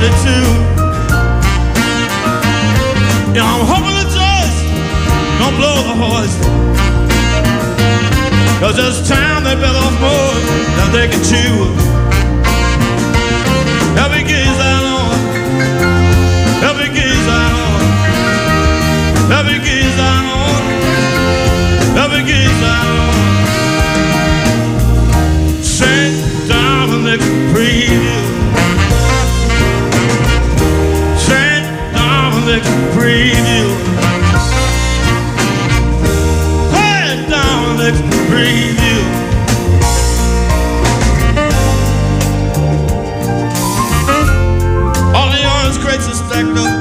32. Yeah, I'm hoping the judge don't blow the horse, 'cause this time they bit off more than they can chew. Every gaze out on, every gaze out on, every gaze out on, every gaze out on. St. Dominic preview, St. Dominic preview, St. Dominic preview. All the orange crates are stacked up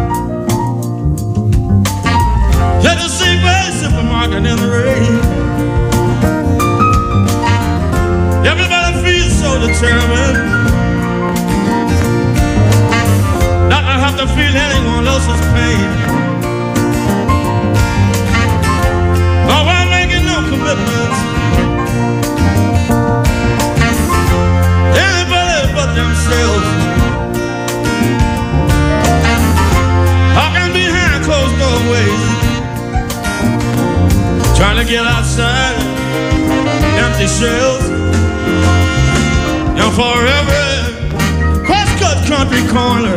at the Seaway supermarket in the rain. Everybody feels so determined not to have to feel anyone else's pain. No one making no commitments, anybody but themselves. Hawking behind closed doorways, trying to get outside empty shells. And for every cross-cut country corner,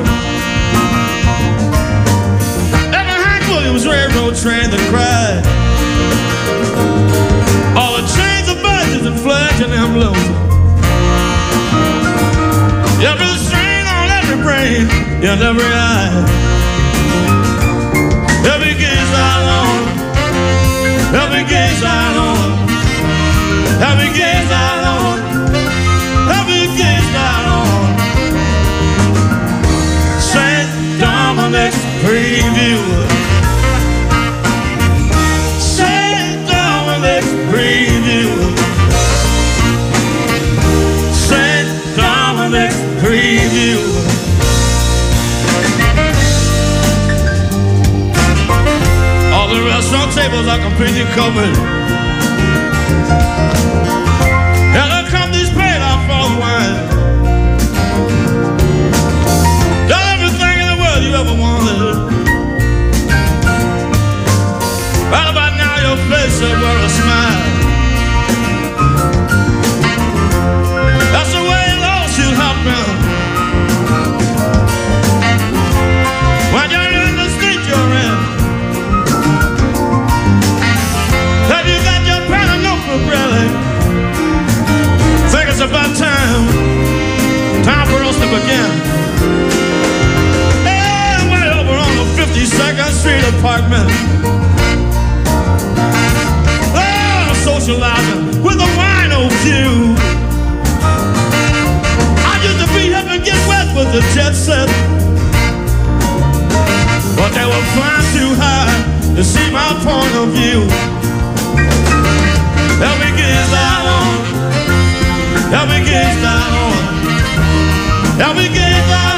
every Hank Williams railroad train that cried, all the chains of badges and flags and emblems, every strain on every brain and every eye, every gaze out on, every gaze out on, every gaze out on, every gaze out on. St. Dominic's preview, St. Dominic's preview, St. Dominic's preview. All the restaurant tables are completely covered, and the company's paid off for the wine. Done everything in the world you ever wanted. Right about now your face will wear a smile. That's the way it all should happen. When you're in the state you're in, have you got your pen and notebook ready? Think it's about time for us to begin. And way over on the 52nd Street apartment, socializing with a wino view. I used to be up and get wet with the jet set, but they were flying too high to see my point of view. Every gaze out on, every gaze out on, every gaze out on.